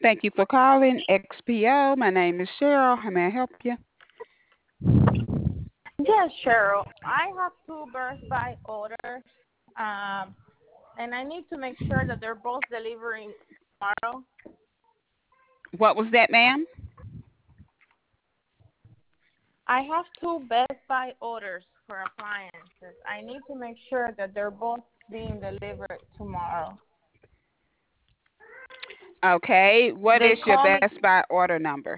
Thank you for calling XPO. My name is Cheryl. How may I help you? Yes, Cheryl. I have two Best Buy orders, and I need to make sure that they're both delivering tomorrow. What was that, ma'am? I have two Best Buy orders for appliances. I need to make sure that they're both being delivered tomorrow. Okay. What They is your call me. Best Buy order number?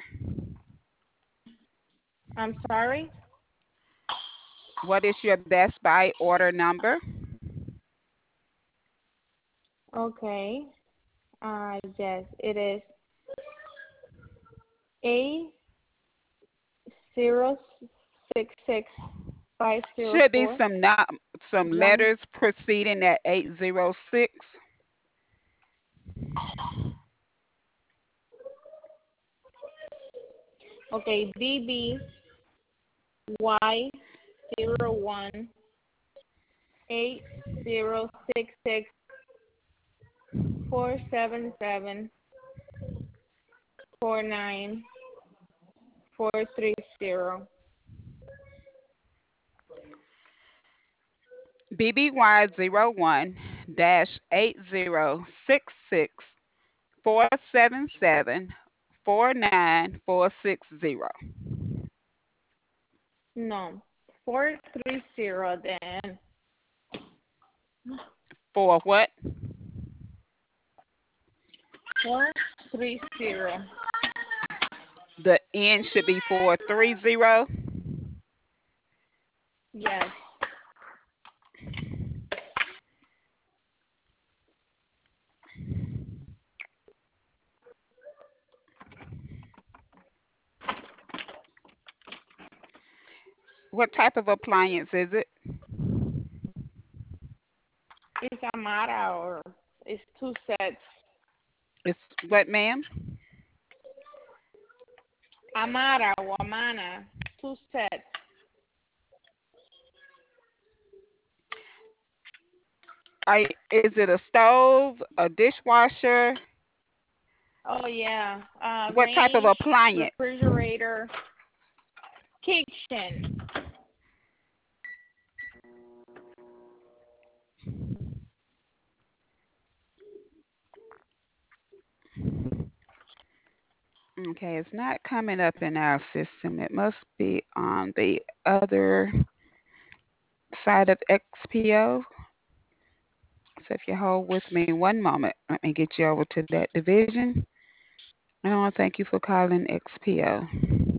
I'm sorry. What is your Best Buy order number? Okay. Yes, it is A 066504 Should be some one. letters preceding that 806. Okay, BBY01-80664774946. No, 430 then. For what? 430. The N should be 430. Yes. What type of appliance is it? It's Amara or it's two sets. It's what, ma'am? Amara or Amana, two sets. Is it a stove, a dishwasher? Oh yeah. What type of Range, appliance? refrigerator, kitchen. Okay, it's not coming up in our system. It must be on the other side of XPO. So if you hold with me one moment, let me get you over to that division. And I want to thank you for calling XPO.